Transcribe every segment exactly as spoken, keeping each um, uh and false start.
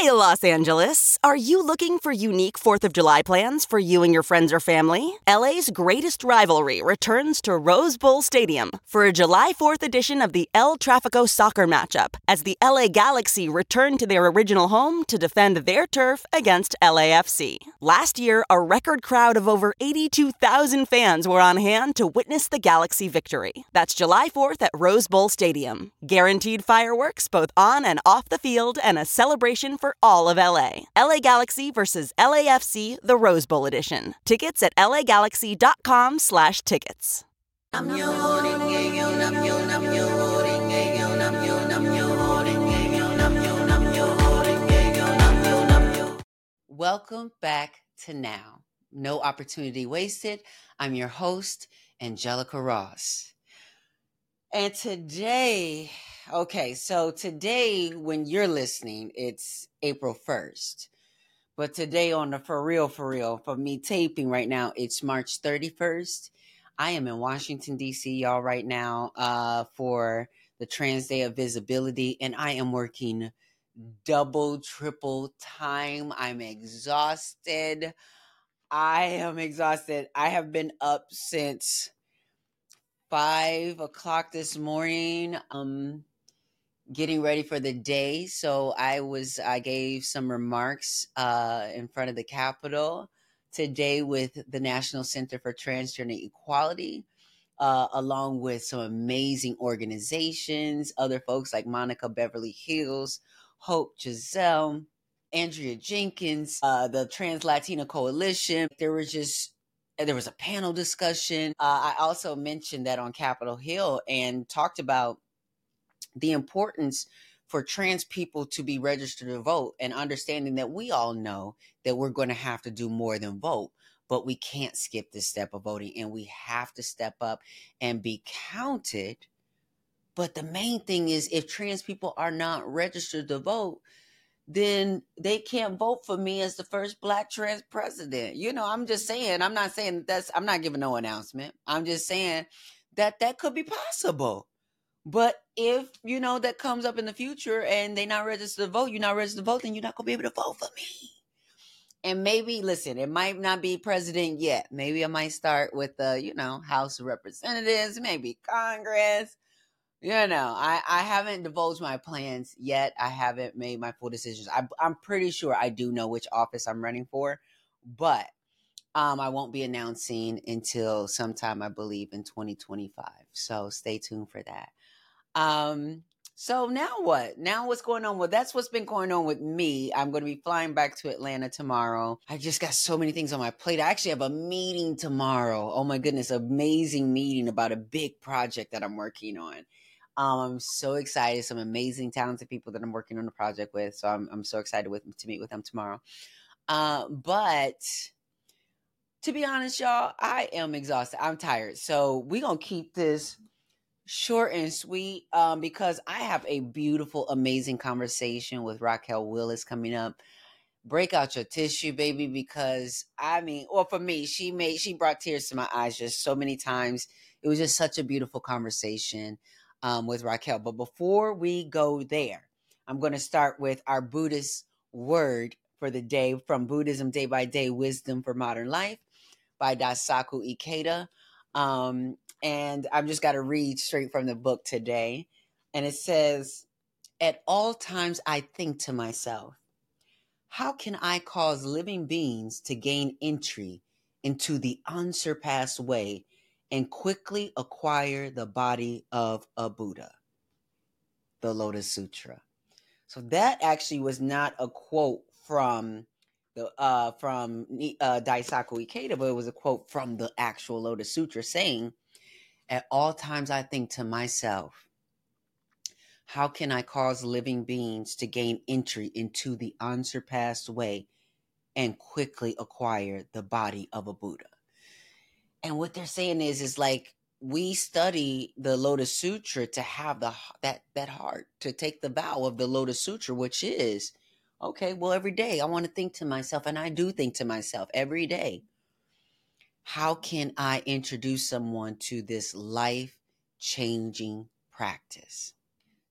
Hey, Los Angeles. Are you looking for unique fourth of July plans for you and your friends or family? L A's greatest rivalry returns to Rose Bowl Stadium for a July fourth edition of the El Tráfico soccer matchup as the L A Galaxy return to their original home to defend their turf against L A F C. Last year, a record crowd of over eighty-two thousand fans were on hand to witness the Galaxy victory. That's July fourth at Rose Bowl Stadium. Guaranteed fireworks both on and off the field and a celebration for all of L A. L A Galaxy versus L A F C, the Rose Bowl edition. Tickets at lagalaxy.com slash tickets. Welcome back to Now. No opportunity wasted. I'm your host, Angelica Ross. And today, okay, so today when you're listening, it's April first. But today on the for real, for real, for me taping right now, it's March thirty-first. I am in Washington, D C, y'all, right now uh, for the Trans Day of Visibility. And I am working double, triple time. I'm exhausted. I am exhausted. I have been up since five o'clock this morning, um, getting ready for the day. So I was, I gave some remarks uh, in front of the Capitol today with the National Center for Transgender Equality, uh, along with some amazing organizations, other folks like Monica Beverly Hills, Hope Giselle, Andrea Jenkins, uh, the Trans Latina Coalition. There was just, there was a panel discussion. Uh, I also mentioned that on Capitol Hill and talked about the importance for trans people to be registered to vote and understanding that we all know that we're going to have to do more than vote, but we can't skip this step of voting and we have to step up and be counted. But the main thing is if trans people are not registered to vote, then they can't vote for me as the first Black trans president. You know, I'm just saying, I'm not saying that's, I'm not giving no announcement. I'm just saying that that could be possible. But if, you know, that comes up in the future and they not registered to vote, you're not registered to vote, then you're not going to be able to vote for me. And maybe, listen, it might not be president yet. Maybe I might start with the, you know, House of Representatives, maybe Congress. You know, I, I haven't divulged my plans yet. I haven't made my full decisions. I, I'm pretty sure I do know which office I'm running for, but um, I won't be announcing until sometime, I believe, in twenty twenty-five. So stay tuned for that. Um, so now what? Now what's going on? Well, that's what's been going on with me. I'm going to be flying back to Atlanta tomorrow. I just got so many things on my plate. I actually have a meeting tomorrow. Oh my goodness, amazing meeting about a big project that I'm working on. Um, I'm so excited. Some amazing, talented people that I'm working on the project with. So I'm I'm so excited with to meet with them tomorrow. Uh, but to be honest, y'all, I am exhausted. I'm tired. So we're gonna keep this short and sweet um, because I have a beautiful, amazing conversation with Raquel Willis coming up. Break out your tissue, baby, because I mean, well, for me, she made she brought tears to my eyes just so many times. It was just such a beautiful conversation um, with Raquel. But before we go there, I'm going to start with our Buddhist word for the day from Buddhism Day by Day Wisdom for Modern Life by Daisaku Ikeda. Um, and I've just got to read straight from the book today. And it says, at all times I think to myself, how can I cause living beings to gain entry into the unsurpassed way and quickly acquire the body of a Buddha? The Lotus Sutra. So that actually was not a quote from the uh, from uh, Daisaku Ikeda, but it was a quote from the actual Lotus Sutra saying, at all times I think to myself, how can I cause living beings to gain entry into the unsurpassed way and quickly acquire the body of a Buddha? And what they're saying is, is like, we study the Lotus Sutra to have the that that heart, to take the vow of the Lotus Sutra, which is, okay, well, every day I want to think to myself, and I do think to myself every day, how can I introduce someone to this life-changing practice?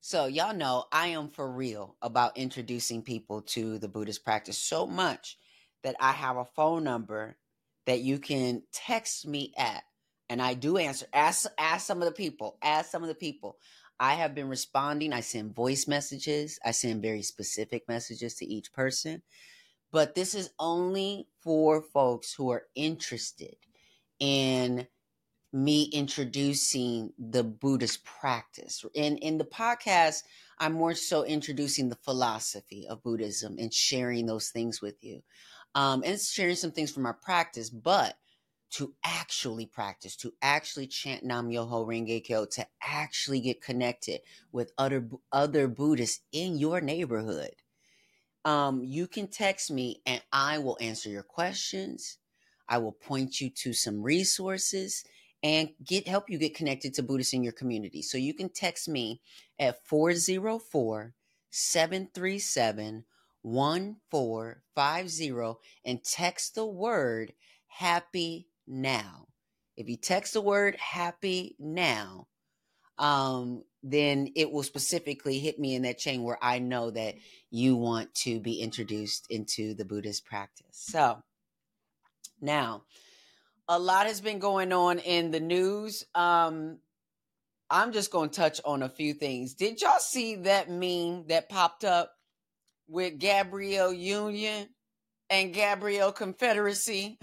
So y'all know I am for real about introducing people to the Buddhist practice so much that I have a phone number that you can text me at. And I do answer. Ask ask some of the people. Ask some of the people. I have been responding. I send voice messages. I send very specific messages to each person. But this is only for folks who are interested in me introducing the Buddhist practice. And in the podcast, I'm more so introducing the philosophy of Buddhism and sharing those things with you. Um, and sharing some things from our practice, but to actually practice, to actually chant Nam Myoho Renge Kyo, to actually get connected with other, other Buddhists in your neighborhood. Um, you can text me and I will answer your questions. I will point you to some resources and get help you get connected to Buddhists in your community. So you can text me at four oh four, seven three seven, one four five zero and text the word happy now. If you text the word happy now, um, then it will specifically hit me in that chain where I know that you want to be introduced into the Buddhist practice. So now, a lot has been going on in the news. Um, I'm just going to touch on a few things. Did y'all see that meme that popped up with Gabrielle Union and Gabrielle Confederacy?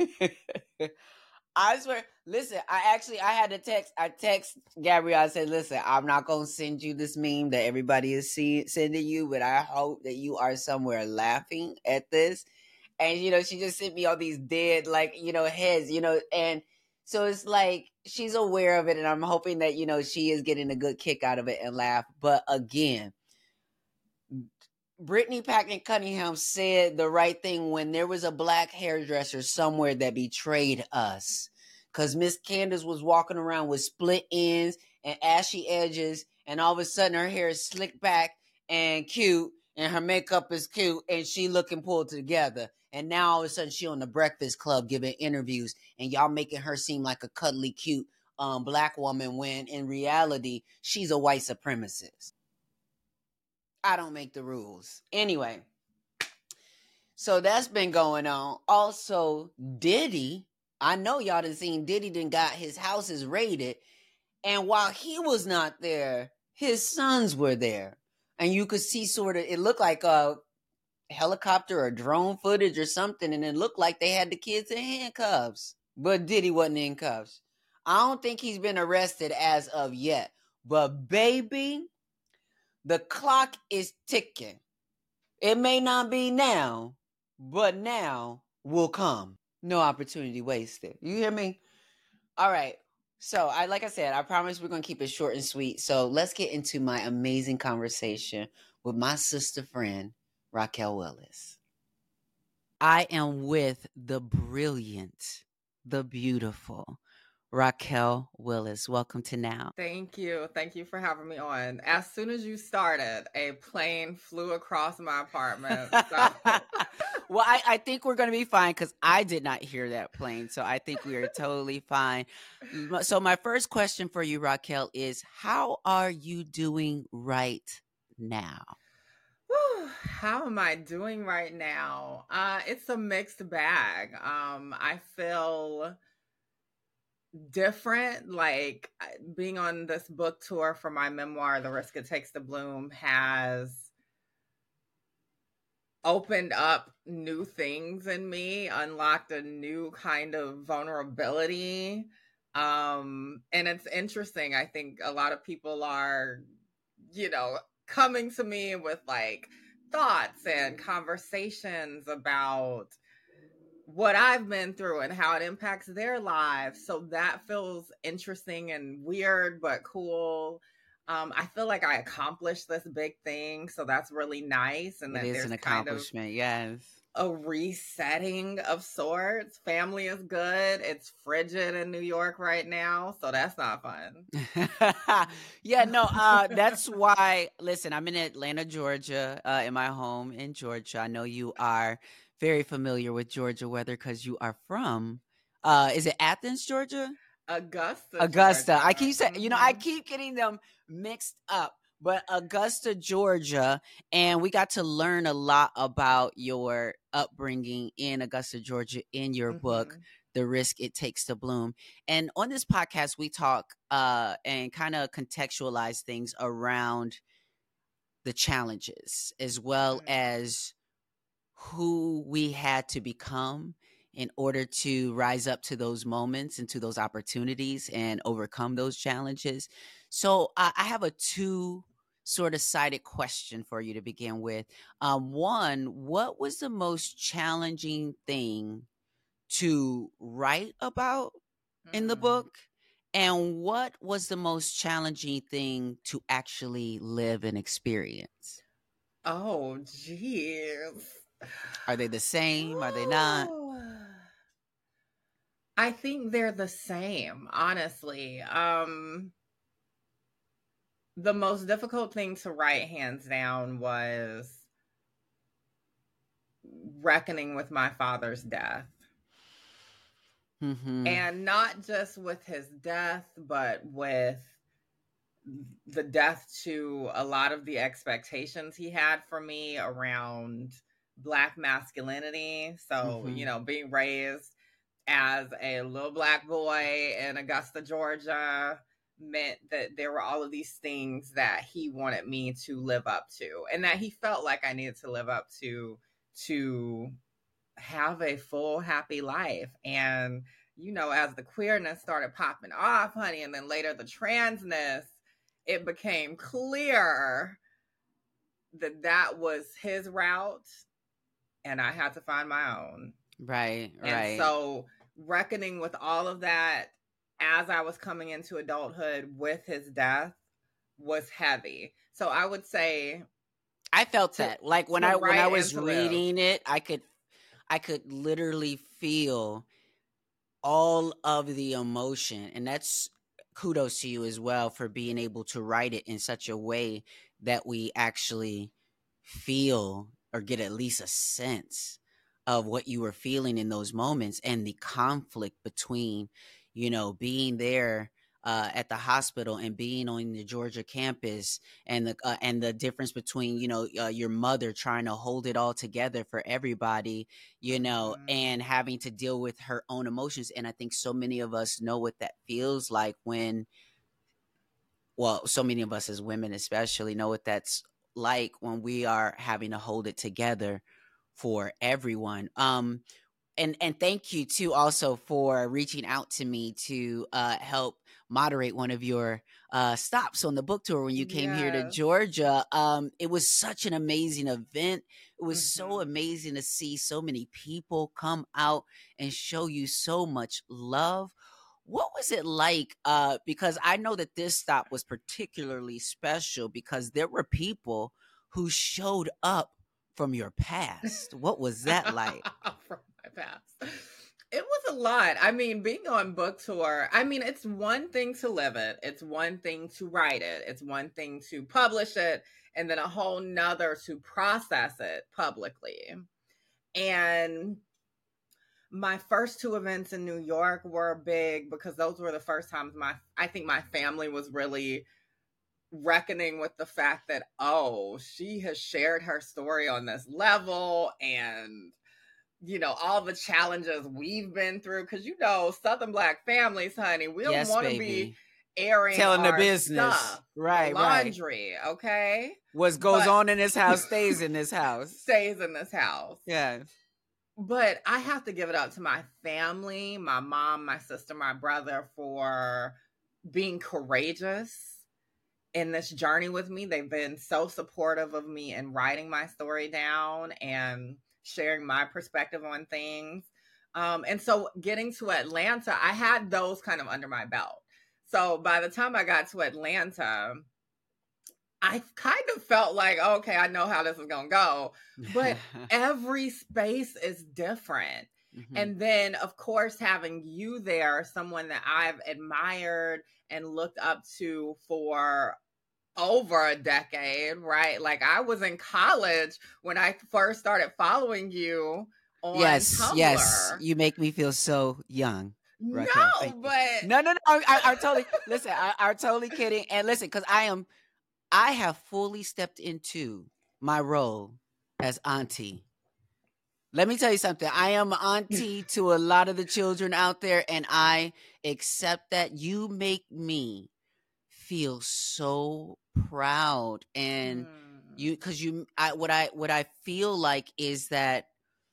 I swear, listen, I actually, I had to text, I text Gabrielle, I said, listen, I'm not going to send you this meme that everybody is see, sending you, but I hope that you are somewhere laughing at this. And, you know, she just sent me all these dead, like, you know, heads, you know, and so it's like, she's aware of it, and I'm hoping that, you know, she is getting a good kick out of it and laugh. But again, Brittany Packnett Cunningham said the right thing when there was a black hairdresser somewhere that betrayed us. Because Miss Candace was walking around with split ends and ashy edges, and all of a sudden her hair is slicked back and cute, and her makeup is cute, and she looking pulled together. And now all of a sudden she on the Breakfast Club giving interviews, and y'all making her seem like a cuddly, cute um, black woman when in reality she's a white supremacist. I don't make the rules. Anyway, so that's been going on. Also, Diddy, I know y'all done seen Diddy done got his houses raided. And while he was not there, his sons were there. And you could see sort of, it looked like a helicopter or drone footage or something. And it looked like they had the kids in handcuffs. But Diddy wasn't in cuffs. I don't think he's been arrested as of yet. But baby, the clock is ticking. It may not be now, but now will come. No opportunity wasted. You hear me? All right. So, I like I said, I promise we're going to keep it short and sweet. So, let's get into my amazing conversation with my sister friend, Raquel Willis. I am with the brilliant, the beautiful Raquel Willis. Welcome to Now. Thank you. Thank you for having me on. As soon as you started, a plane flew across my apartment. So. Well, I, I think we're going to be fine because I did not hear that plane. So I think we are totally fine. So my first question for you, Raquel, is how are you doing right now? Whew, how am I doing right now? Uh, it's a mixed bag. Um, I feel different. Like being on this book tour for my memoir, The Risk It Takes to Bloom, has opened up new things in me, unlocked a new kind of vulnerability. Um, and it's interesting. I think a lot of people are, you know, coming to me with like thoughts and conversations about what I've been through and how it impacts their lives. So that feels interesting and weird, but cool. Um, I feel like I accomplished this big thing. So that's really nice. And it that is there's an accomplishment. Kind of yes. a resetting of sorts. Family is good. It's frigid in New York right now. So that's not fun. yeah, no, uh, that's why, listen, I'm in Atlanta, Georgia, uh, in my home in Georgia. I know you are very familiar with Georgia weather because you are from, uh, is it Athens, Georgia? Augusta. Augusta. Georgia. I keep saying, mm-hmm. you know, I keep getting them mixed up. but Augusta, Georgia, and we got to learn a lot about your upbringing in Augusta, Georgia in your book, Mm-hmm. The Risk It Takes to Bloom. And on this podcast, we talk uh, and kind of contextualize things around the challenges as well Mm-hmm. as who we had to become in order to rise up to those moments and to those opportunities and overcome those challenges. So uh, I have a two sort of sided question for you to begin with. Um, one, what was the most challenging thing to write about in the Mm. book? And what was the most challenging thing to actually live and experience? Oh, jeez. Are they the same? Are they not? I think they're the same, honestly. Um, the most difficult thing to write, hands down, was reckoning with my father's death. Mm-hmm. And not just with his death, but with the death to a lot of the expectations he had for me around Black masculinity. So, Mm-hmm. you know, being raised as a little Black boy in Augusta, Georgia, meant that there were all of these things that he wanted me to live up to, and that he felt like I needed to live up to to have a full, happy life. And, you know, as the queerness started popping off, honey, and then later the transness, it became clear that that was his route and I had to find my own. Right, And right. so reckoning with all of that as I was coming into adulthood with his death was heavy. So I would say I felt to, that. Like when to I when write I and was to live. reading it, I could I could literally feel all of the emotion. And that's kudos to you as well for being able to write it in such a way that we actually feel or get at least a sense of what you were feeling in those moments and the conflict between, you know, being there uh, at the hospital and being on the Georgia campus, and the uh, and the difference between, you know, uh, your mother trying to hold it all together for everybody, you know, Mhm. and having to deal with her own emotions. And I think so many of us know what that feels like when, well, so many of us as women especially know what that's like when we are having to hold it together for everyone. Um, and and thank you too also for reaching out to me to uh, help moderate one of your uh, stops on the book tour when you came here to Yes. Georgia. Um, it was such an amazing event. It was so Mhm. amazing to see so many people come out and show you so much love. What was it like? Uh, because I know that this stop was particularly special because there were people who showed up from your past. What was that like? From my past. It was a lot. I mean, being on book tour, I mean, it's one thing to live it, it's one thing to write it, it's one thing to publish it, and then a whole nother to process it publicly. And my first two events in New York were big because those were the first times my I think my family was really reckoning with the fact that, oh, she has shared her story on this level, and, you know, all the challenges we've been through. Because, you know, Southern Black families, honey, we don't Yes, want to be baby. airing Telling the our business. stuff, Right, the right. laundry, okay? What goes But on in this house stays in this house. stays in this house. Yeah. But I have to give it up to my family, my mom, my sister, my brother, for being courageous in this journey with me. They've been so supportive of me in writing my story down and sharing my perspective on things. Um, and so getting to Atlanta, I had those kind of under my belt. So by the time I got to Atlanta, I kind of felt like, okay, I know how this is going to go. But every space is different. Mm-hmm. And then, of course, having you there, someone that I've admired and looked up to for over a decade, right? Like, I was in college when I first started following you on yes, Tumblr. Yes, you make me feel so young. Raquel, no, but no, no, no. I, I, I'm totally listen. I, I'm totally kidding. And listen, because I am, I have fully stepped into my role as auntie. Let me tell you something. I am auntie to a lot of the children out there, and I accept that. You make me feel so proud, and Mm. you, because you, I, what I, what I feel like is that,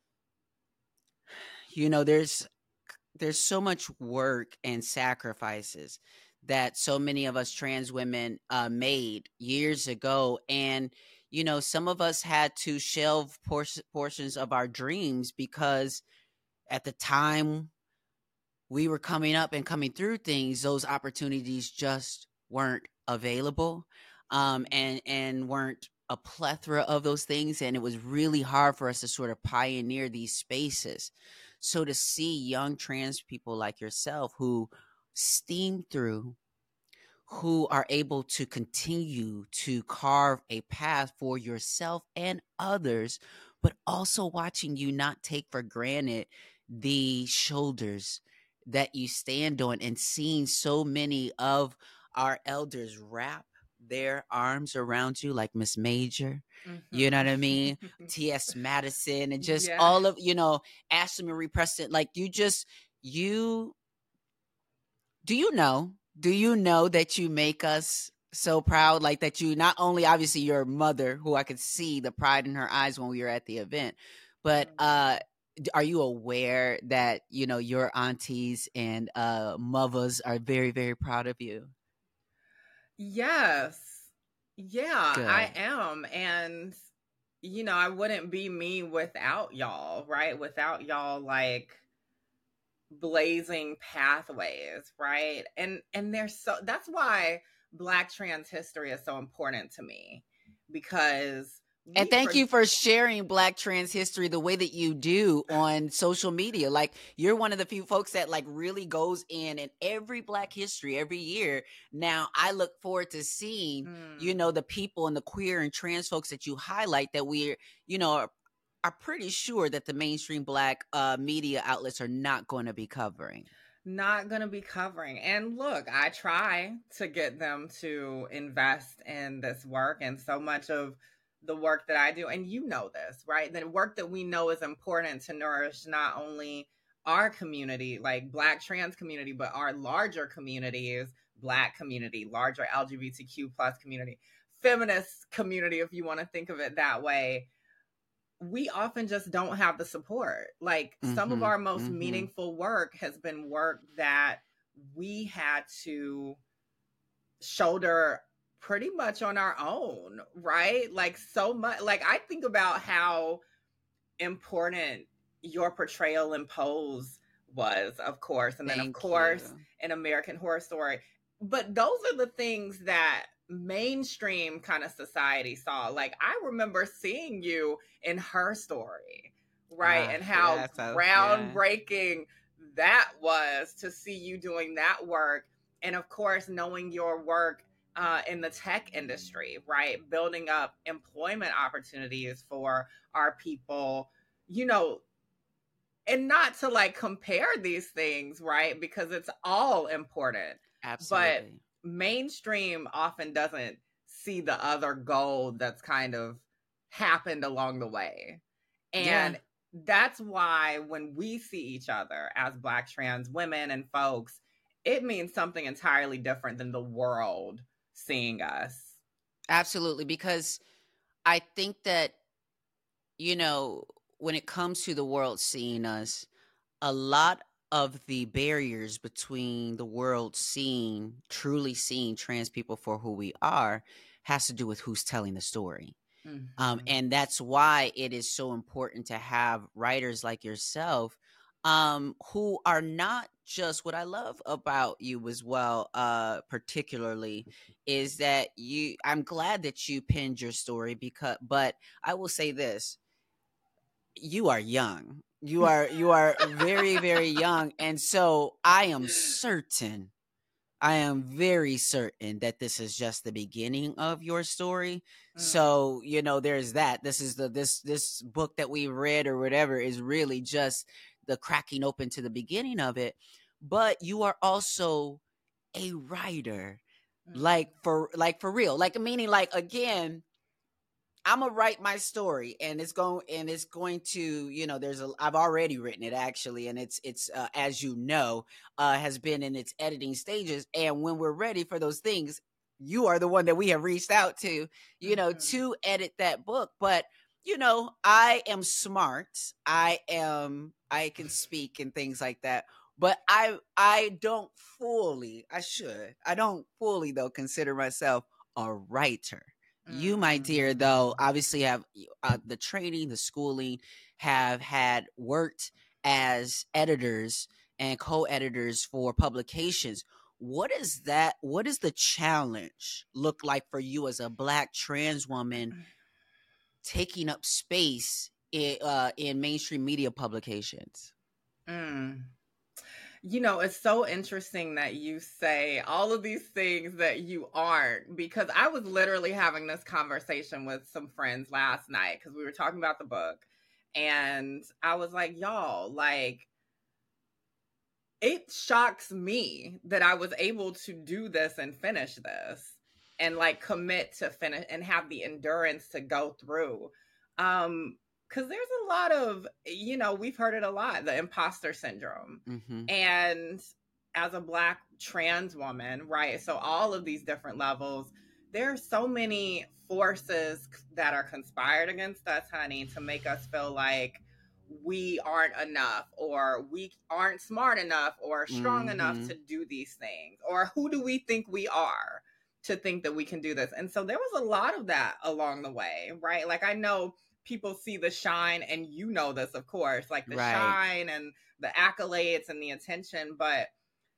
you know, there's, there's so much work and sacrifices that so many of us trans women uh, made years ago, and you know, some of us had to shelve por- portions of our dreams because at the time we were coming up and coming through things, those opportunities just weren't available, um, and and weren't a plethora of those things, and it was really hard for us to sort of pioneer these spaces. So to see young trans people like yourself who steam through, who are able to continue to carve a path for yourself and others, but also watching you not take for granted the shoulders that you stand on, and seeing so many of our elders wrap their arms around you, like Miss Major, you know what I mean? Mm-hmm. T S. Madison, and just Yeah. all of, you know, Ashley Marie Preston. Like, you just, you, do you know? Do you know that you make us so proud? Like, that you, not only obviously your mother, who I could see the pride in her eyes when we were at the event, but uh d- are you aware that, you know, your aunties and uh mothers are very, very proud of you? Yes. Yeah, I Good. am. And, you know, I wouldn't be me without y'all, right? Without y'all, like, blazing pathways, right? And and there's so that's why Black trans history is so important to me, because And we thank for you for sharing Black trans history the way that you do on social media. Like, you're one of the few folks that like really goes in and every Black history every year. Now, I look forward to seeing, you know, mm, the people and the queer and trans folks that you highlight that we're, you know, are, are pretty sure that the mainstream Black uh, media outlets are not going to be covering. not going to be covering. And look, I try to get them to invest in this work, and so much of the work that I do, and you know this, right? The work that we know is important to nourish not only our community, like Black trans community, but our larger communities, Black community, larger L G B T Q plus community, feminist community, if you want to think of it that way. We often just don't have the support. Like, some of Mm-hmm. our most Mm-hmm. meaningful work has been work that we had to shoulder pretty much on our own, right? Like, so much. Like, I think about how important your portrayal in Pose was, of course, and then of Thank you. course in American Horror Story. But those are the things that mainstream kind of society saw. Like, I remember seeing you in Her Story, right? Ah, And how yes. I, yeah. groundbreaking that was to see you doing that work. And of course, knowing your work uh, in the tech industry, right? Building up employment opportunities for our people, you know, and not to like compare these things, right? Because it's all important. But Absolutely. mainstream often doesn't see the other gold that's kind of happened along the way. Yeah. And that's why when we see each other as Black trans women and folks, it means something entirely different than the world seeing us. Absolutely. Because I think that, you know, when it comes to the world seeing us, a lot of the barriers between the world seeing, truly seeing trans people for who we are, has to do with who's telling the story. Um, Mm-hmm. and that's why it is so important to have writers like yourself, um, who are not just, what I love about you as well, uh, particularly, is that you, I'm glad that you penned your story, because, but I will say this, you are young. You are, you are very, very young. And so I am certain, I am very certain that this is just the beginning of your story. Mm. So, you know, there's that. This is the this this book that we read or whatever is really just the cracking open to the beginning of it. But you are also a writer, like for like for real, like meaning like again, I'm gonna write my story, and it's going and it's going to, you know, there's a I've already written it actually, and it's it's uh, as you know, uh, has been in its editing stages. And when we're ready for those things, you are the one that we have reached out to, you know, Mm-hmm. to edit that book. But you know, I am smart. I am. I can speak and things like that. But I I don't fully. I should. I don't fully though consider myself a writer. You, my dear, though, Mm-hmm. obviously have uh, the training, the schooling, have had worked as editors and co-editors for publications. What is that? What does the challenge look like for you as a Black trans woman taking up space in, uh, in mainstream media publications? Mm. You know, it's so interesting that you say all of these things that you aren't, because I was literally having this conversation with some friends last night because we were talking about the book. And I was like, y'all, like, it shocks me that I was able to do this and finish this and like commit to finish and have the endurance to go through. Um, because there's a lot of, you know, we've heard it a lot, the imposter syndrome. Mm-hmm. And as a Black trans woman, right? So all of these different levels, there are so many forces that are conspired against us, honey, to make us feel like we aren't enough, or we aren't smart enough or strong Mm-hmm. enough to do these things, or who do we think we are to think that we can do this. And so there was a lot of that along the way, right? Like, I know people see the shine, and you know this, of course, like the Right. shine and the accolades and the attention, but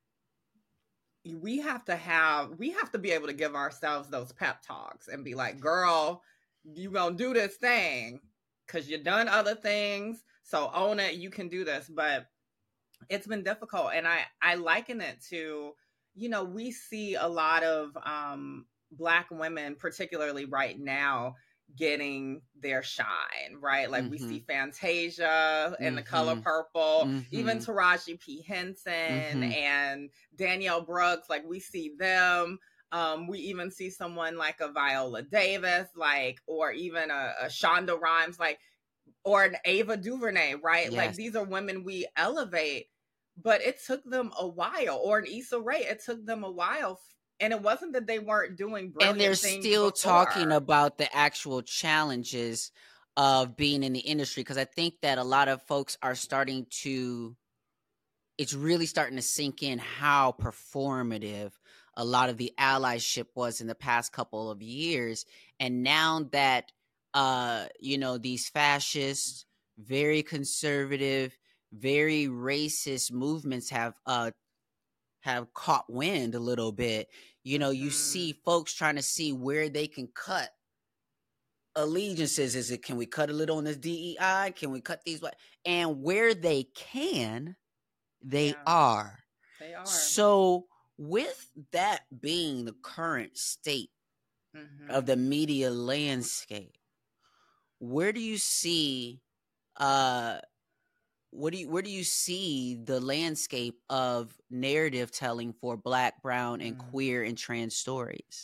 we have to have we have to be able to give ourselves those pep talks and be like, girl, you gonna do this thing because you've done other things, so own it, you can do this. But it's been difficult, and i i liken it to, you know, we see a lot of um Black women, particularly right now, getting their shine, right? Like, Mm-hmm. we see Fantasia in Mm-hmm. The Color Purple, Mm-hmm. even Taraji P. Henson Mm-hmm. and Danielle Brooks, like, we see them. Um, we even see someone like a Viola Davis, like, or even a, a Shonda Rhimes, like, or an Ava DuVernay, right? Yes. Like, these are women we elevate, but it took them a while. Or an Issa Rae, it took them a while. And it wasn't that they weren't doing brilliant and they're things still before. talking about the actual challenges of being in the industry, because I think that a lot of folks are starting to, it's really starting to sink in how performative a lot of the allyship was in the past couple of years. And now that, uh, you know, these fascist, very conservative, very racist movements have uh, have caught wind a little bit, you know, you Mhm. see folks trying to see where they can cut allegiances. Is it, can we cut a little on this D E I? Can we cut these? And where they can, they Yeah, are. they are. So with that being the current state of Mhm. the media landscape, where do you see uh what do you where do you see the landscape of narrative telling for Black, brown, and Mm. queer and trans stories?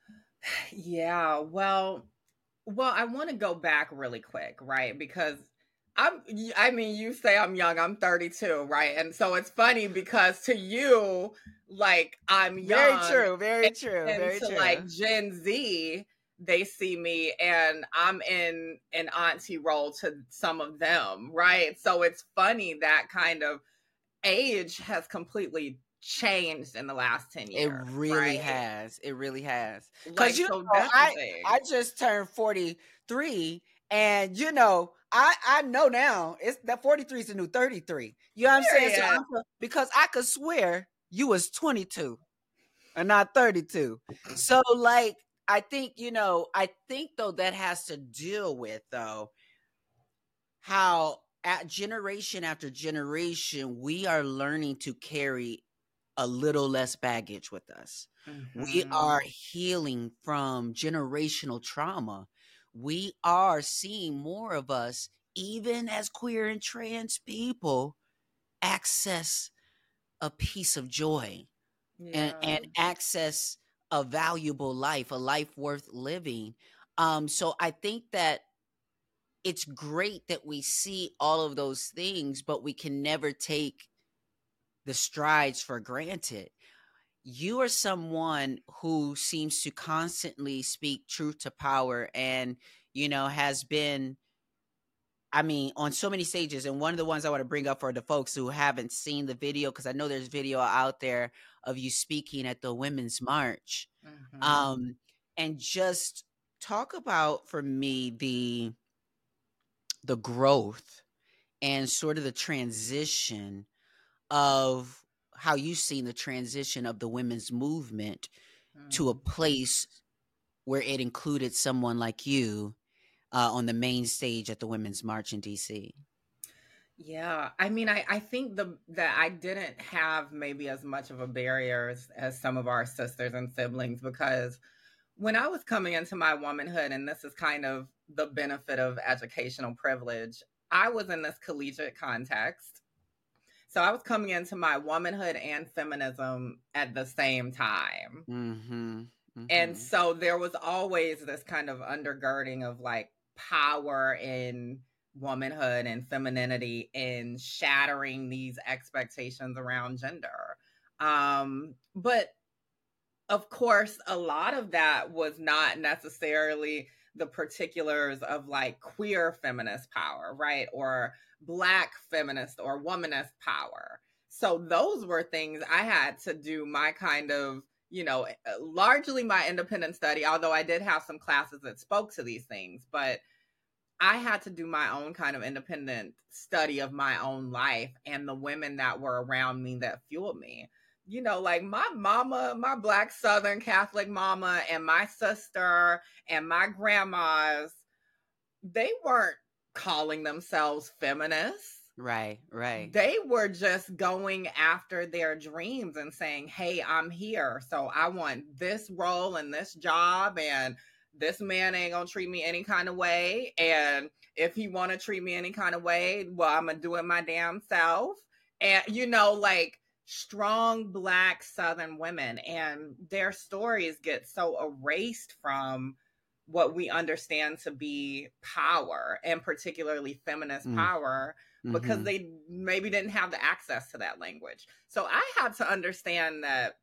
Yeah, well, well, I want to go back really quick, right? Because I'm, y- I mean, you say I'm young, I'm thirty-two, right? And so it's funny because to you, like, I'm Very young, true, very and true, then very to true. like Gen Z, they see me and I'm in an auntie role to some of them, right? So it's funny that kind of age has completely changed in the last ten It years, really right? has. It really has. Like, Cause you so know, that's the I thing. I just turned forty-three, and you know, I I know now it's that forty-three is the new thirty-three. You know what I'm saying? So Period. I'm, because I could swear you was twenty-two and not thirty-two. So like, I think, you know, I think though that has to deal with though how at generation after generation we are learning to carry a little less baggage with us. We Mhm. are healing from generational trauma. We are seeing more of us, even as queer and trans people, access a piece of joy and, Yeah. and access a valuable life, a life worth living. Um, so I think that it's great that we see all of those things, but we can never take the strides for granted. You are someone who seems to constantly speak truth to power and, you know, has been, I mean, on so many stages. And one of the ones I want to bring up for the folks who haven't seen the video, because I know there's video out there of you speaking at the Women's March. Mm-hmm. Um, and just talk about, for me, the the growth and sort of the transition of how you've seen the transition of the women's movement Mm-hmm. to a place where it included someone like you uh, on the main stage at the Women's March in D C. Yeah, I mean, I, I think the that I didn't have maybe as much of a barrier as, as some of our sisters and siblings, because when I was coming into my womanhood, and this is kind of the benefit of educational privilege, I was in this collegiate context. So I was coming into my womanhood and feminism at the same time. Mm-hmm. Mm-hmm. And so there was always this kind of undergirding of like power in womanhood and femininity in shattering these expectations around gender. Um, but of course, a lot of that was not necessarily the particulars of like queer feminist power, right? Or Black feminist or womanist power. So those were things I had to do my kind of, you know, largely my independent study, although I did have some classes that spoke to these things, but I had to do my own kind of independent study of my own life and the women that were around me that fueled me. You know, like my mama, my Black Southern Catholic mama, and my sister and my grandmas, they weren't calling themselves feminists. Right, right. They were just going after their dreams and saying, hey, I'm here. So I want this role and this job, and this man ain't gonna treat me any kind of way. And if he wanna treat me any kind of way, well, I'm gonna do it my damn self. And, you know, like strong Black Southern women, and their stories get so erased from what we understand to be power, and particularly feminist Mm. power, because Mhm. they maybe didn't have the access to that language. So I had to understand that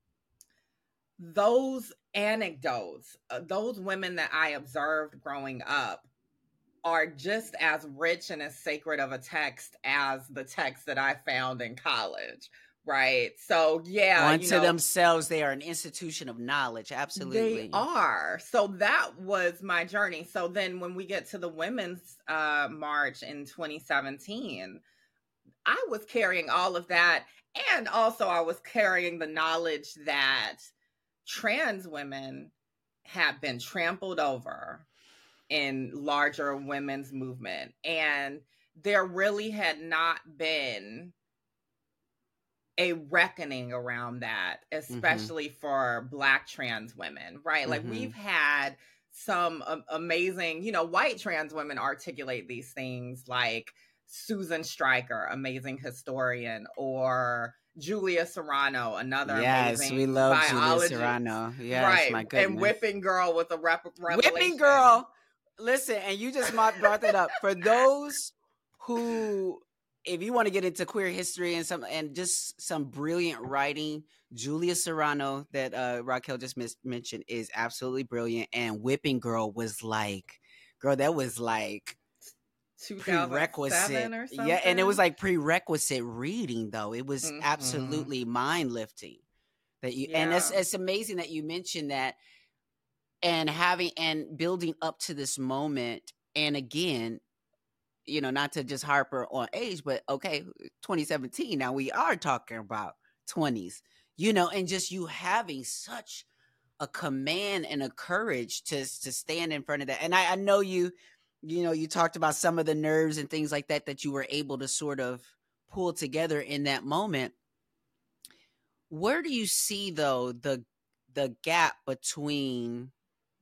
those anecdotes, uh, those women that I observed growing up, are just as rich and as sacred of a text as the text that I found in college, right? So yeah, Unto you know, themselves, they are an institution of knowledge. Absolutely. they are. So that was my journey. So then when we get to the Women's uh, March in twenty seventeen, I was carrying all of that. And also I was carrying the knowledge that trans women have been trampled over in larger women's movement. And there really had not been a reckoning around that, especially mm-hmm. for Black trans women, right? Mm-hmm. Like we've had some um, amazing, you know, white trans women articulate these things, like Susan Stryker, amazing historian, or Julia Serrano, another yes, amazing we love biologist. Julia Serrano. Yes, right. My goodness. And Whipping Girl with a rep- revelation. Whipping Girl. Listen, and you just brought that up. For those who, if you want to get into queer history and some and just some brilliant writing, Julia Serrano that uh, Raquel just mis- mentioned is absolutely brilliant. And Whipping Girl was like, girl, that was like prerequisite or something. Yeah, and it was like prerequisite reading, though. It was mm-hmm. absolutely mind lifting. That you yeah. and it's it's amazing that you mentioned that. And having and building up to this moment, and again, you know, not to just harper on age, but okay, twenty seventeen. Now we are talking about twenties, you know, and just you having such a command and a courage to to stand in front of that. And I, I know you, you know, you talked about some of the nerves and things like that that you were able to sort of pull together in that moment. Where do you see though the the gap between?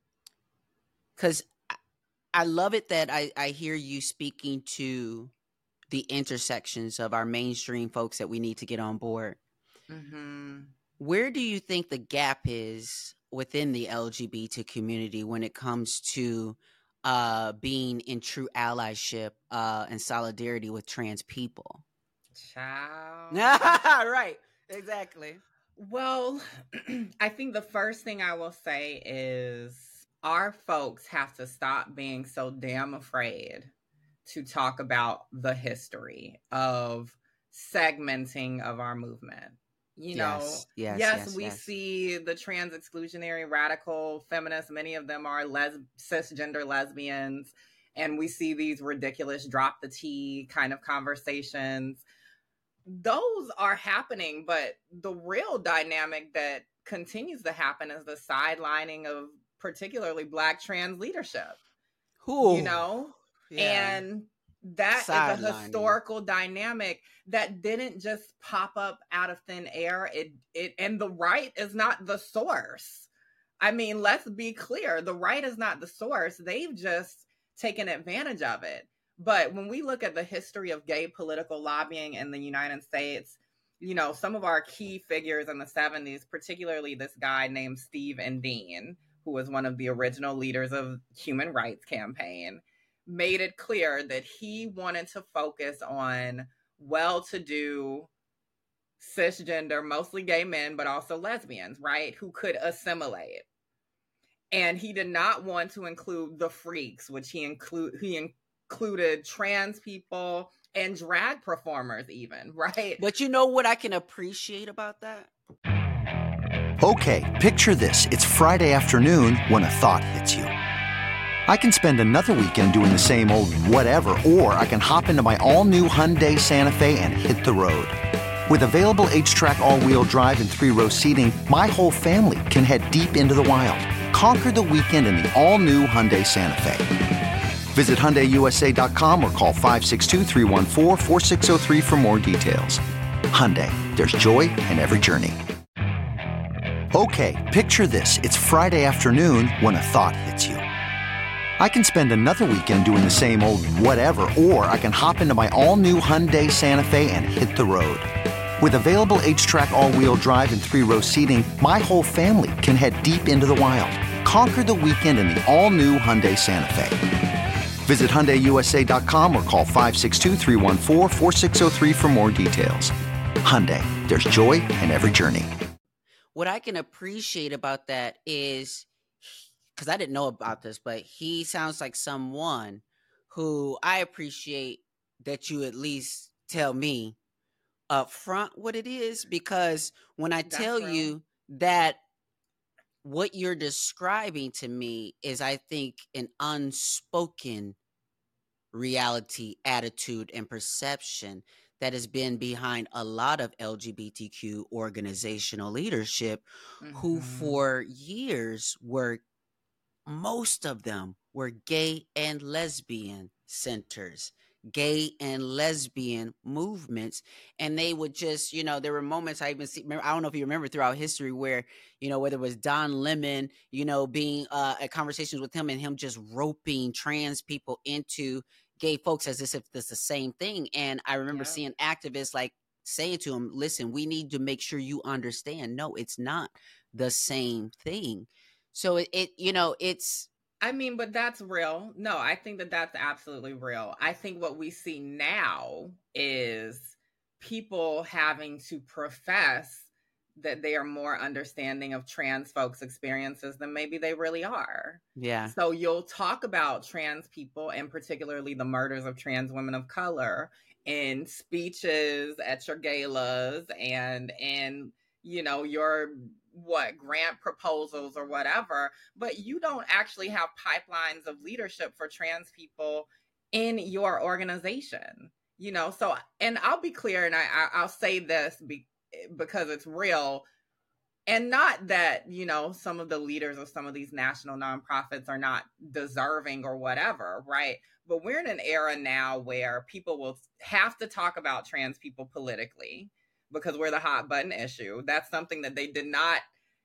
Because I love it that I, I hear you speaking to the intersections of our mainstream folks that we need to get on board. Mm-hmm. Where do you think the gap is within the L G B T community when it comes to uh, being in true allyship uh, and solidarity with trans people? Child. Right. Exactly. Well, I think the first thing I will say is our folks have to stop being so damn afraid to talk about the history of segmenting of our movement. You know, Yes, yes, yes, yes, we yes. see the trans exclusionary radical feminists, many of them are les- cisgender lesbians, and we see these ridiculous drop the T kind of conversations. Those are happening, but the real dynamic that continues to happen is the sidelining of particularly Black trans leadership. Who? You know, Yeah. and that is a Sidelining. historical dynamic that didn't just pop up out of thin air. It it and the right is not the source. I mean, let's be clear. The right is not the source. They've just taken advantage of it. But when we look at the history of gay political lobbying in the United States, you know, some of our key figures in the seventies, particularly this guy named Steve Indine, who was one of the original leaders of Human Rights Campaign, made it clear that he wanted to focus on well-to-do, cisgender, mostly gay men, but also lesbians, right, who could assimilate. And he did not want to include the freaks, which he include he included trans people and drag performers even, right? But you know what I can appreciate about that? Okay, picture this. It's Friday afternoon when a thought hits you. I can spend another weekend doing the same old whatever, or I can hop into my all-new Hyundai Santa Fe and hit the road. With available H-Track all-wheel drive and three-row seating, my whole family can head deep into the wild. Conquer the weekend in the all-new Hyundai Santa Fe. Visit Hyundai U S A dot com or call five six two, three one four, four six zero three for more details. Hyundai, there's joy in every journey. Okay, picture this. It's Friday afternoon when a thought hits you. I can spend another weekend doing the same old whatever, or I can hop into my all-new Hyundai Santa Fe and hit the road. With available H-Track all-wheel drive and three-row seating, my whole family can head deep into the wild. Conquer the weekend in the all-new Hyundai Santa Fe. Visit Hyundai U S A dot com or call five six two, three one four, four six zero three for more details. Hyundai, there's joy in every journey. What I can appreciate about that is, because I didn't know about this, but he sounds like someone who I appreciate that you at least tell me up front what it is, because when I That's tell real. you that what you're describing to me is, I think, an unspoken reality, attitude, and perception that has been behind a lot of L G B T Q organizational leadership, who Mhm. for years were, most of them were gay and lesbian centers, gay and lesbian movements. And they would just, you know, there were moments I even see, remember, I don't know if you remember throughout history where, you know, whether it was Don Lemon, you know, being uh, at conversations with him and him just roping trans people into gay folks as if it's the same thing. And I remember Yep. seeing activists like saying to him, listen, we need to make sure you understand, no, it's not the same thing. So it, it, you know, it's, I mean, but that's real. No, I think that that's absolutely real. I think what we see now is people having to profess that they are more understanding of trans folks' experiences than maybe they really are. yeah. So you'll talk about trans people, and particularly the murders of trans women of color, in speeches at your galas and and you know your what grant proposals or whatever, but you don't actually have pipelines of leadership for trans people in your organization. You know, so, and I'll be clear, and I, I I'll say this be, because it's real. And not that, you know, some of the leaders of some of these national nonprofits are not deserving or whatever, right? But we're in an era now where people will have to talk about trans people politically because we're the hot button issue. That's something that they did not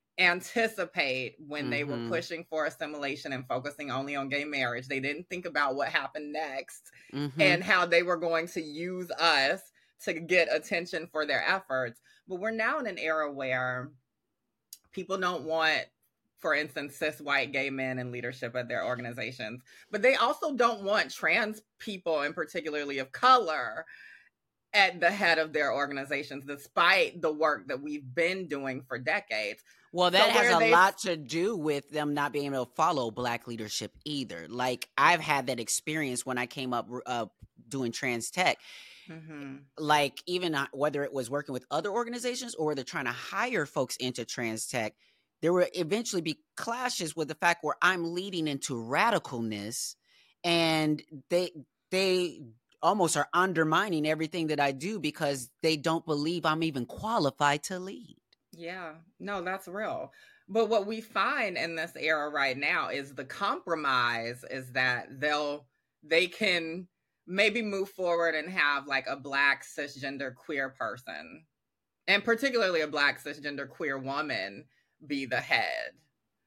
anticipate when they were Mhm. pushing for assimilation and focusing only on gay marriage. They didn't think about what happened next Mhm. and how they were going to use us to get attention for their efforts. But we're now in an era where people don't want for instance, cis white gay men in leadership at their organizations. But they also don't want trans people, and particularly of color, at the head of their organizations, despite the work that we've been doing for decades. Well, that So has where a they- lot to do with them not being able to follow Black leadership either. Like, I've had that experience when I came up uh, doing trans tech. Mhm. Like, even uh, whether it was working with other organizations or they're trying to hire folks into trans tech, there will eventually be clashes with the fact where I'm leading into radicalness, and they they almost are undermining everything that I do because they don't believe I'm even qualified to lead. Yeah, no, that's real. But what we find in this era right now is the compromise is that they'll they can maybe move forward and have like a Black cisgender queer person, and particularly a Black cisgender queer woman, be the head.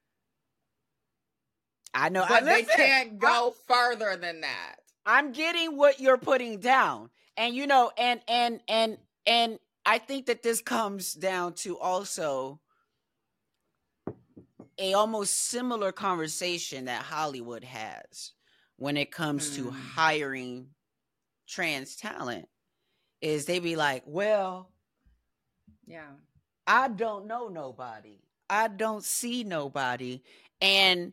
I know, But I, they listen, can't go further than that. I'm getting what you're putting down. And you know, and and and and I think that this comes down to also a almost similar conversation that Hollywood has when it comes to Hmm. hiring trans talent, is they be like, well, Yeah. I don't know nobody. I don't see nobody. And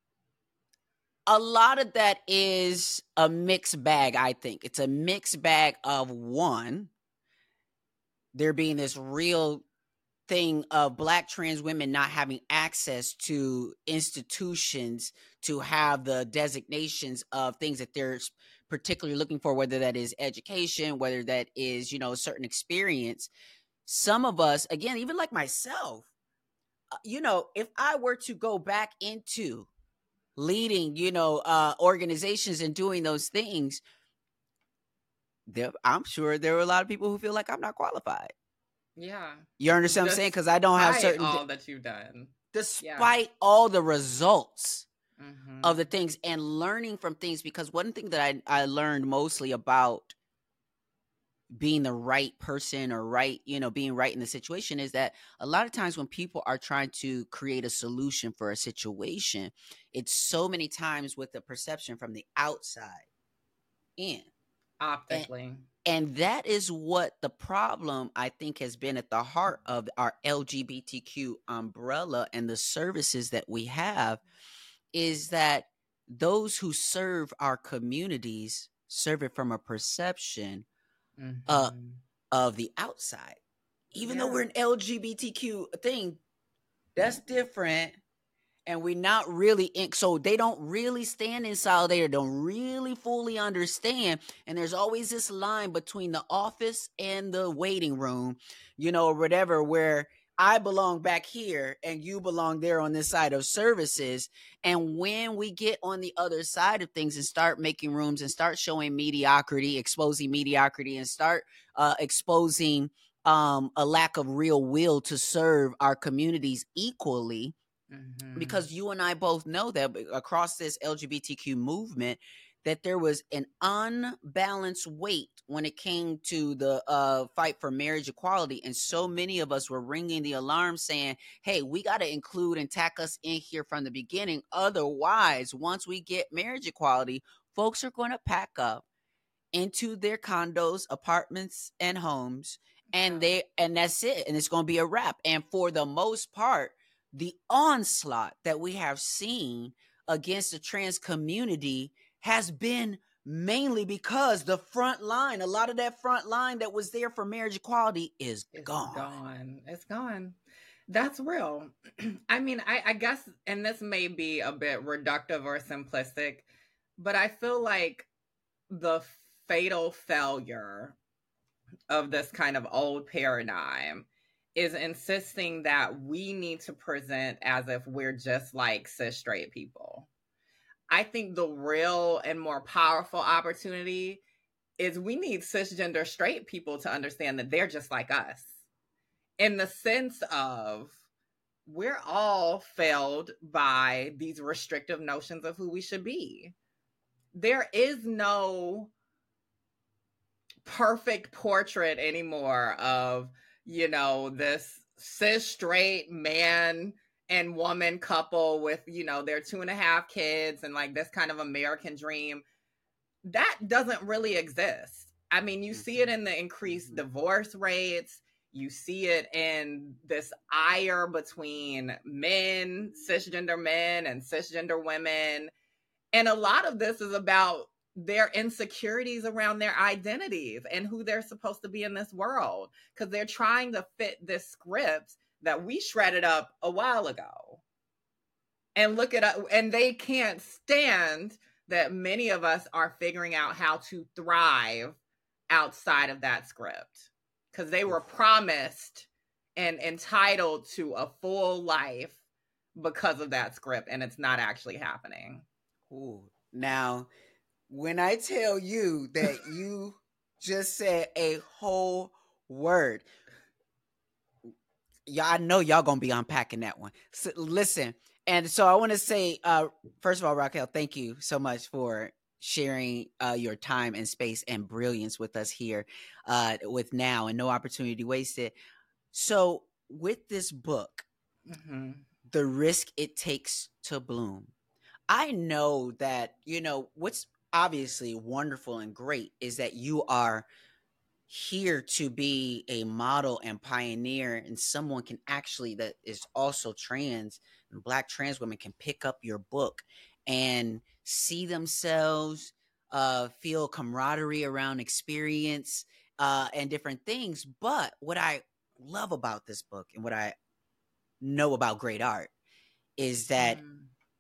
a lot of that is a mixed bag, I think. It's a mixed bag of, one, there being this real thing of Black trans women not having access to institutions to have the designations of things that they're particularly looking for, whether that is education, whether that is, you know, a certain experience. Some of us, again, even like myself, uh, you know, if I were to go back into leading, you know, uh, organizations and doing those things, there, I'm sure there are a lot of people who feel like I'm not qualified. Yeah. You understand what I'm saying? Because I don't have Despite certain, all that you've done. despite all the results Mhm. of the things and learning from things. Because one thing that I, I learned mostly about being the right person or right, you know, being right in the situation is that a lot of times when people are trying to create a solution for a situation, it's so many times with the perception from the outside in. Optically. And that is what the problem, I think, has been at the heart of our L G B T Q umbrella and the services that we have, is that those who serve our communities serve it from a perception Mhm. uh, of the outside. Even though Yeah. we're an L G B T Q thing, that's different. And we're not really in, so they don't really stand in solidarity, don't really fully understand. And there's always this line between the office and the waiting room, you know, or whatever, where I belong back here and you belong there on this side of services. And when we get on the other side of things and start making rooms and start showing mediocrity, exposing mediocrity, and start uh, exposing um, a lack of real will to serve our communities equally, Mhm. because you and I both know that across this L G B T Q movement, that there was an unbalanced weight when it came to the uh, fight for marriage equality. And so many of us were ringing the alarm saying, hey, we got to include and tack us in here from the beginning. Otherwise, once we get marriage equality, folks are going to pack up into their condos, apartments, and homes. And they and that's it. And it's going to be a wrap. And for the most part, the onslaught that we have seen against the trans community has been mainly because the front line, a lot of that front line that was there for marriage equality is It's gone. gone. It's gone. That's real. I mean, I, I guess, and this may be a bit reductive or simplistic, but I feel like the fatal failure of this kind of old paradigm is insisting that we need to present as if we're just like cis straight people. I think the real and more powerful opportunity is we need cisgender straight people to understand that they're just like us, in the sense of we're all failed by these restrictive notions of who we should be. There is no perfect portrait anymore of, you know, this cis straight man and woman couple with, you know, their two and a half kids and like this kind of American dream, that doesn't really exist. I mean, you see it in the increased divorce rates. You see it in this ire between men, cisgender men and cisgender women. And a lot of this is about their insecurities around their identities and who they're supposed to be in this world, because they're trying to fit this script that we shredded up a while ago. And look at it, and they can't stand that many of us are figuring out how to thrive outside of that script, because they were promised and entitled to a full life because of that script, and it's not actually happening. Ooh. Now, when I tell you that you just said a whole word, y'all, I know y'all gonna be unpacking that one. So, listen, and so I want to say, uh, first of all, Raquel, thank you so much for sharing uh, your time and space and brilliance with us here uh, with Now and No Opportunity Wasted. So, with this book, mm-hmm. The Risk It Takes to Bloom, I know that, you know, what's obviously wonderful and great is that you are here to be a model and pioneer, and someone can actually, that is also trans, and Black trans women can pick up your book and see themselves, uh, feel camaraderie around experience uh, and different things. But what I love about this book and what I know about great art is that mm.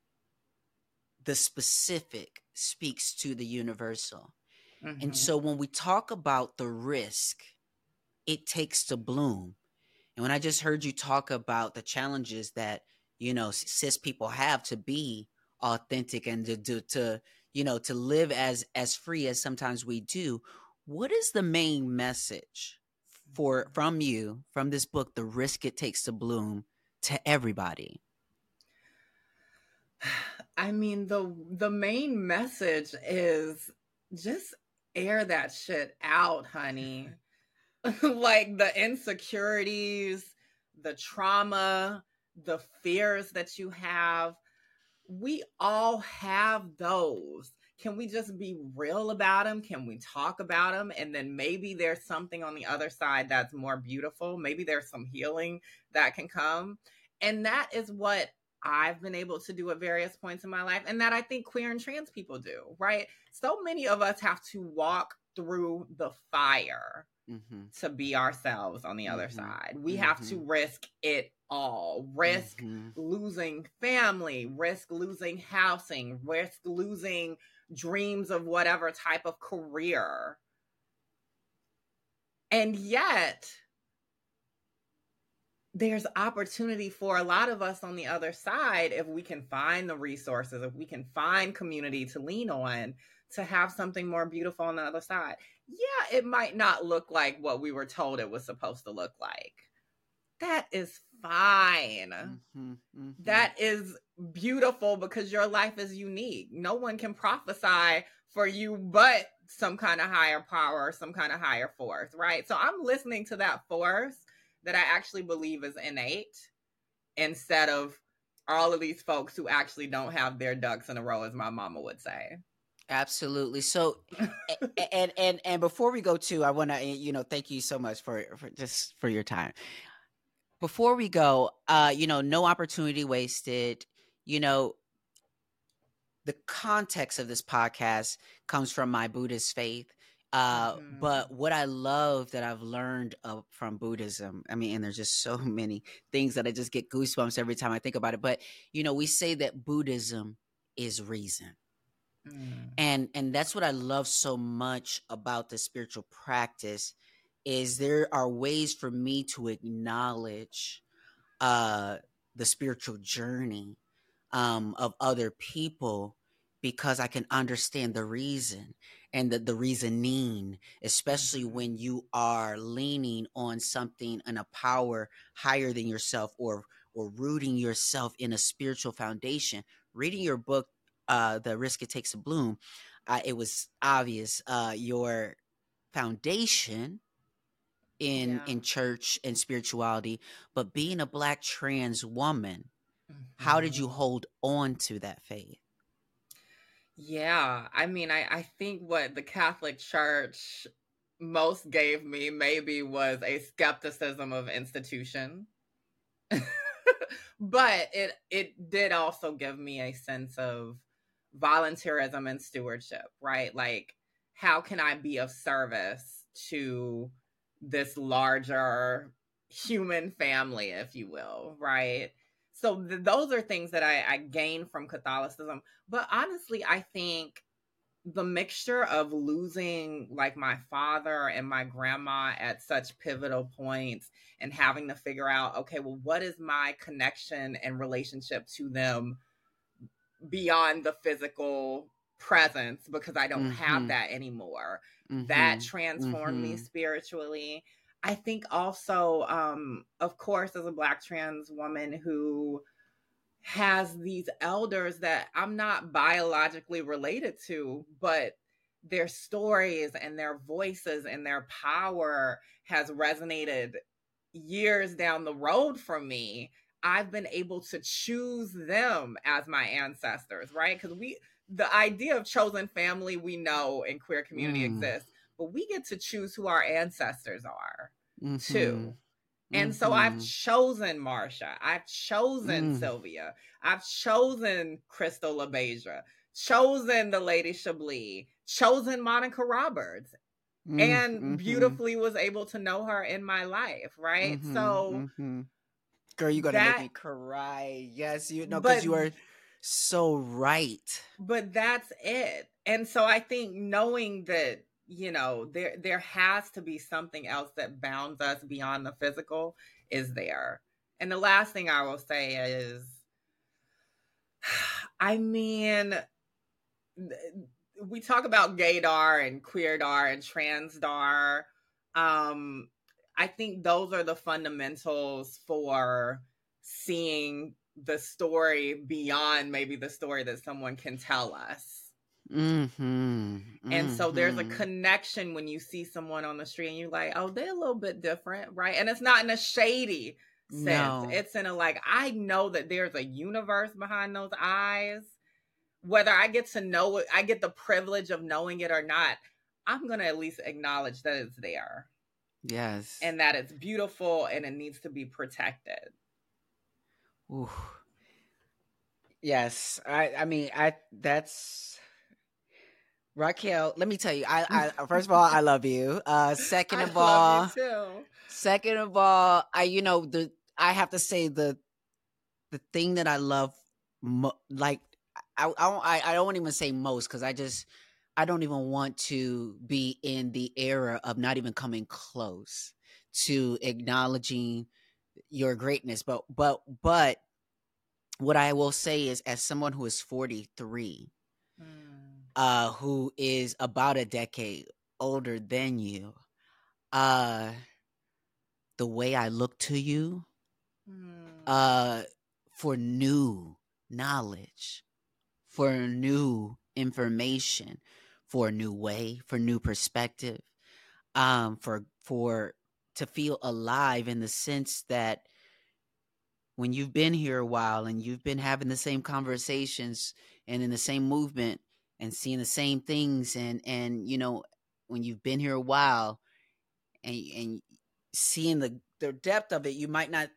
the specific speaks to the universal. Mm-hmm. And so when we talk about the risk it takes to bloom, and when I just heard you talk about the challenges that, you know, cis people have to be authentic and to, to, to you know, to live as, as free as sometimes we do, what is the main message for, from you, from this book, The Risk It Takes to Bloom, to everybody? I mean, the the main message is just air that shit out, honey. Like the insecurities, the trauma, the fears that you have, we all have those. Can we just be real about them? Can we talk about them? And then maybe there's something on the other side that's more beautiful. Maybe there's some healing that can come. And that is what I've been able to do at various points in my life, and that I think queer and trans people do, right? So many of us have to walk through the fire mm-hmm. to be ourselves on the mm-hmm. other side. We mm-hmm. have to risk it all. Risk mm-hmm. losing family, risk losing housing, risk losing dreams of whatever type of career. And yet, there's opportunity for a lot of us on the other side if we can find the resources, if we can find community to lean on, to have something more beautiful on the other side. Yeah, it might not look like what we were told it was supposed to look like. That is fine. Mm-hmm, mm-hmm. That is beautiful, because your life is unique. No one can prophesy for you but some kind of higher power or some kind of higher force, right? So I'm listening to that force that I actually believe is innate, instead of all of these folks who actually don't have their ducks in a row, as my mama would say. Absolutely. So, and, and, and before we go to, I want to, you know, thank you so much for, for just for your time. Before we go, uh, you know, No Opportunity Wasted, you know, the context of this podcast comes from my Buddhist faith. Uh, mm-hmm. But what I love that I've learned uh, from Buddhism, I mean, and there's just so many things that I just get goosebumps every time I think about it. But, you know, we say that Buddhism is reason. Mm. And, and that's what I love so much about the spiritual practice, is there are ways for me to acknowledge uh, the spiritual journey um, of other people, because I can understand the reason and the, the reasoning, especially mm-hmm. when you are leaning on something and a power higher than yourself, or or rooting yourself in a spiritual foundation. Reading your book, uh, The Risk It Takes to Bloom, uh, it was obvious uh, your foundation in yeah. in church and spirituality, but being a Black trans woman, How did you Mhm. hold on to that faith? Yeah, I mean, I, I think what the Catholic Church most gave me maybe was a skepticism of institution. But it it did also give me a sense of volunteerism and stewardship, right? Like, how can I be of service to this larger human family, if you will, right? So th- those are things that I, I gained from Catholicism. But honestly, I think the mixture of losing like my father and my grandma at such pivotal points and having to figure out, okay, well, what is my connection and relationship to them beyond the physical presence, because I don't have Mm-hmm. that anymore. That Mm-hmm. transformed me Mm-hmm. spiritually. I think also, um, of course, as a Black trans woman who has these elders that I'm not biologically related to, but their stories and their voices and their power has resonated years down the road from me. I've been able to choose them as my ancestors, right? Because we, the idea of chosen family, we know in queer community Mm. exists, but we get to choose who our ancestors are Mm-hmm. too. And so I've Mm-hmm. chosen Marsha. I've chosen Mm. Sylvia. I've chosen Crystal LaBeija, chosen the Lady Chablis, chosen Monica Roberts, Mm. and Mm-hmm. beautifully was able to know her in my life, right? Mm-hmm. So Mm-hmm. Girl, you're gonna make that, me cry. Yes, you know, because but you are so right. but that's it. And so I think knowing that, you know, there there has to be something else that bounds us beyond the physical is there. And the last thing I will say is, I mean, we talk about gaydar and queerdar and transdar. Um, I think those are the fundamentals for seeing the story beyond maybe the story that someone can tell us. Mm-hmm. And so there's a Mm-hmm. connection when you see someone on the street and you're like, oh, they're a little bit different, right? And it's not in a shady sense. No. It's in a like, I know that there's a universe behind those eyes. Whether I get to know it, I get the privilege of knowing it or not, I'm going to at least acknowledge that it's there. Yes. And that it's beautiful and it needs to be protected. Ooh. Yes. I I mean, I that's Raquel, let me tell you, I, I first of all, I love you. Uh second I of love all, you too. second of all, I you know, the I have to say the the thing that I love mo- like I I don't, I, I don't even say most, because I just I don't even want to be in the era of not even coming close to acknowledging your greatness. But but but what I will say is, as someone who is forty-three, Mm. uh, who is about a decade older than you, uh, the way I look to you, Mm. uh, for new knowledge, for new information, for a new way, for new perspective, um, for for to feel alive, in the sense that when you've been here a while and you've been having the same conversations and in the same movement and seeing the same things, and and you know, when you've been here a while and and seeing the the depth of it, you might not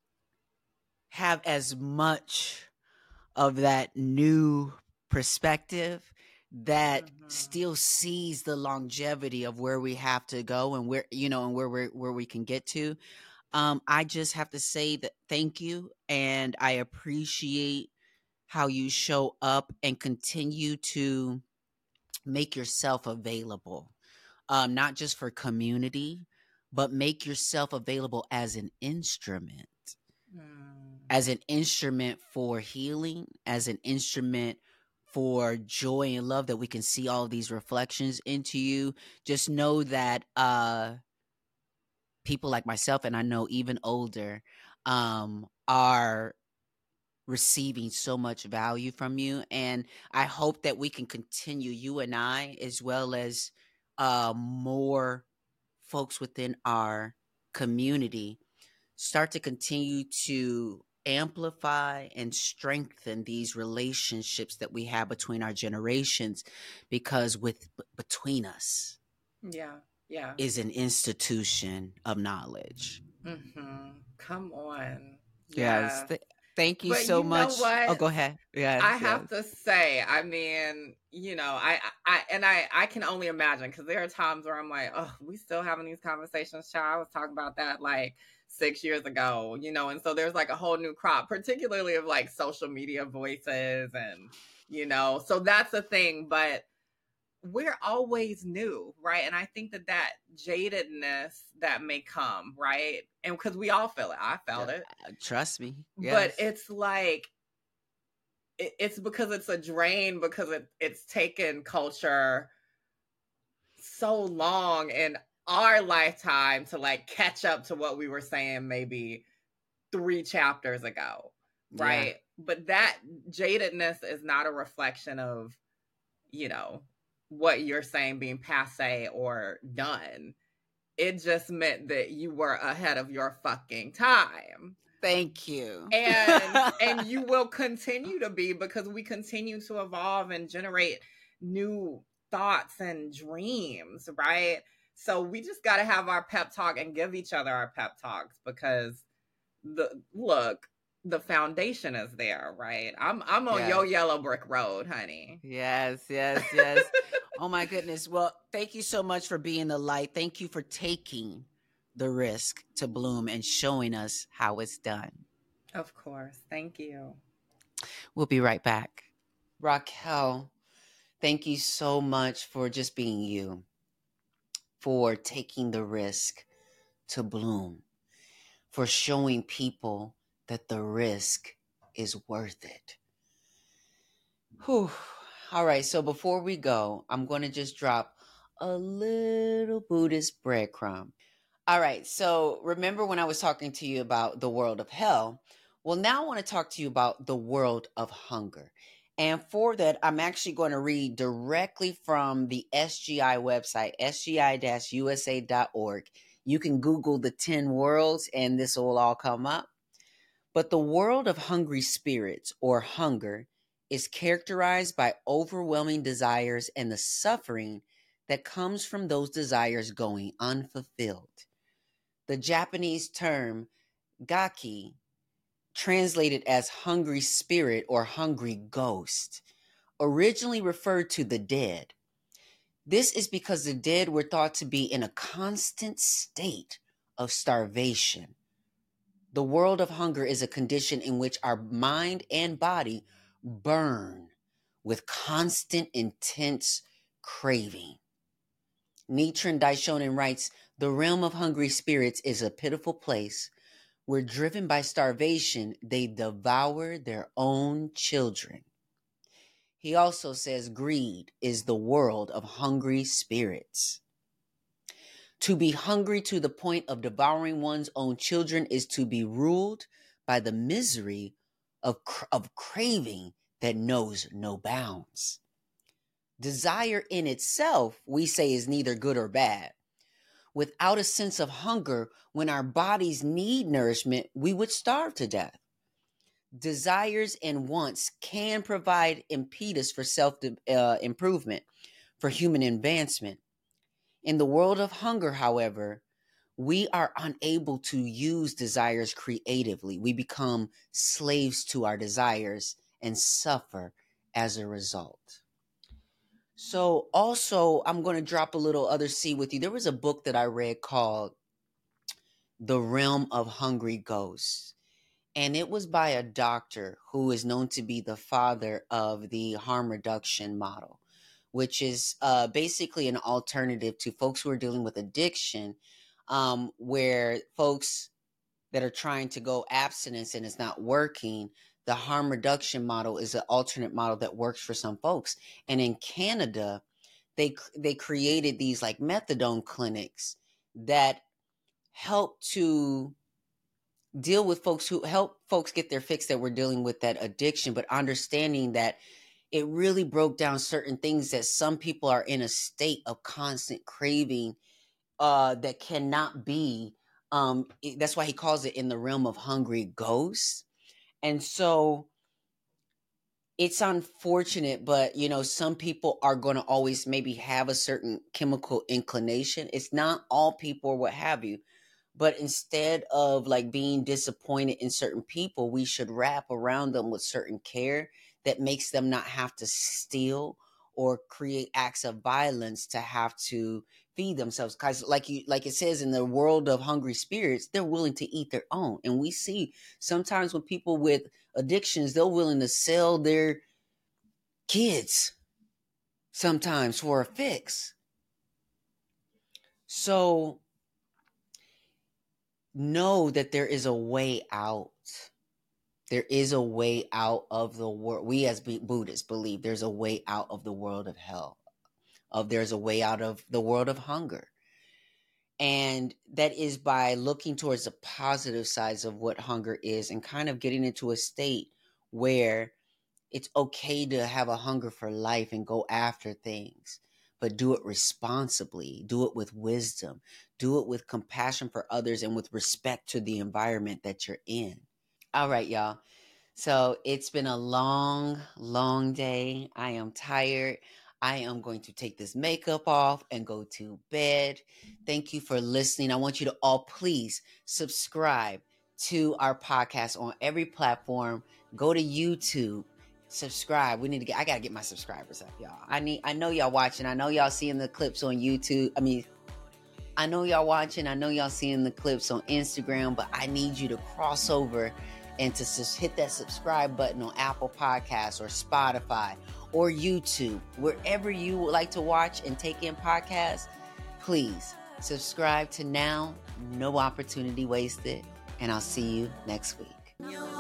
have as much of that new perspective that Mm-hmm. still sees the longevity of where we have to go, and where, you know, and where we where we can get to. Um, I just have to say that thank you, and I appreciate how you show up and continue to make yourself available, um, not just for community, but make yourself available as an instrument, Mm. as an instrument for healing, as an instrument for joy and love, that we can see all these reflections into you. Just know that uh, people like myself, and I know even older, um, are receiving so much value from you. And I hope that we can continue, you and I, as well as uh, more folks within our community, start to continue to amplify and strengthen these relationships that we have between our generations, because with between us Yeah. Yeah. is an institution of knowledge. Mm-hmm. Come on. Yes. Yeah. Th- thank you But so you know much. Oh, what? go ahead. Yes, I yes. have to say, I mean, you know, I, I, and I, I can only imagine, because there are times where I'm like, oh, we still having these conversations, child. I was talking about that like six years ago, you know, and so there's like a whole new crop, particularly of like social media voices, and, you know, so that's the thing, but we're always new, right? And I think that that jadedness that may come, right? And because we all feel it, I felt Yeah, it, trust me. but Yes. it's like, it, it's because it's a drain, because it, it's taken culture so long in our lifetime to like catch up to what we were saying maybe three chapters ago, Yeah. right? But that jadedness is not a reflection of, you know, what you're saying being passe or done. It just meant that you were ahead of your fucking time. Thank you. And and you will continue to be, because we continue to evolve and generate new thoughts and dreams, right? So we just got to have our pep talk and give each other our pep talks, because the look, the foundation is there, right? I'm I'm on Yes. your yellow brick road, honey. Yes, yes, yes. Oh my goodness. Well, thank you so much for being the light. Thank you for taking the risk to bloom and showing us how it's done. Of course. Thank you. We'll be right back. Raquel, thank you so much for just being you, for taking the risk to bloom, for showing people that the risk is worth it. Whew. All right, so before we go, I'm going to just drop a little Buddhist breadcrumb. All right, so remember when I was talking to you about the world of hell? Well, now I want to talk to you about the world of hunger. And for that, I'm actually going to read directly from the S G I website, S G I U S A dot org. You can Google the ten worlds and this will all come up. But the world of hungry spirits, or hunger, is characterized by overwhelming desires and the suffering that comes from those desires going unfulfilled. The Japanese term gaki, translated as hungry spirit or hungry ghost, originally referred to the dead. This is because the dead were thought to be in a constant state of starvation. The world of hunger is a condition in which our mind and body burn with constant, intense craving. Nichiren Daishonin writes, "The realm of hungry spirits is a pitiful place where, driven by starvation, they devour their own children." He also says greed is the world of hungry spirits. To be hungry to the point of devouring one's own children is to be ruled by the misery of, of craving that knows no bounds. Desire in itself, we say, is neither good or bad. Without a sense of hunger, when our bodies need nourishment, we would starve to death. Desires and wants can provide impetus for self-improvement, uh, for human advancement. In the world of hunger, however, we are unable to use desires creatively. We become slaves to our desires and suffer as a result. So also, I'm going to drop a little other seed with you. There was a book that I read called The Realm of Hungry Ghosts. And it was by a doctor who is known to be the father of the harm reduction model, which is uh, basically an alternative to folks who are dealing with addiction, um, where folks that are trying to go abstinence and it's not working. The harm reduction model is an alternate model that works for some folks. And in Canada, they they created these like methadone clinics that help to deal with folks who help folks get their fix that were dealing with that addiction, but understanding that it really broke down certain things that some people are in a state of constant craving uh, that cannot be. Um, that's why he calls it in the realm of hungry ghosts. And so it's unfortunate, but you know, some people are going to always maybe have a certain chemical inclination. It's not all people or what have you, but instead of like being disappointed in certain people, we should wrap around them with certain care that makes them not have to steal or create acts of violence to have to feed themselves. Because like you, like it says in the world of hungry spirits, they're willing to eat their own. And we see sometimes when people with addictions, they're willing to sell their kids sometimes for a fix. So know that there is a way out. There is a way out of the world. We as Buddhists believe there's a way out of the world of hell. Of there's a way out of the world of hunger. And that is by looking towards the positive sides of what hunger is and kind of getting into a state where it's okay to have a hunger for life and go after things, but do it responsibly, do it with wisdom, do it with compassion for others and with respect to the environment that you're in. All right, y'all. So it's been a long, long day. I am tired. I am going to take this makeup off and go to bed. Thank you for listening. I want you to all please subscribe to our podcast on every platform. Go to YouTube, subscribe. We need to get, I got to get my subscribers up, y'all. I need, I know y'all watching. I know y'all seeing the clips on YouTube. I mean, I know y'all watching. I know y'all seeing the clips on Instagram, but I need you to cross over and to just hit that subscribe button on Apple Podcasts or Spotify or YouTube, wherever you would like to watch and take in podcasts. Please subscribe to Now, No Opportunity Wasted, and I'll see you next week.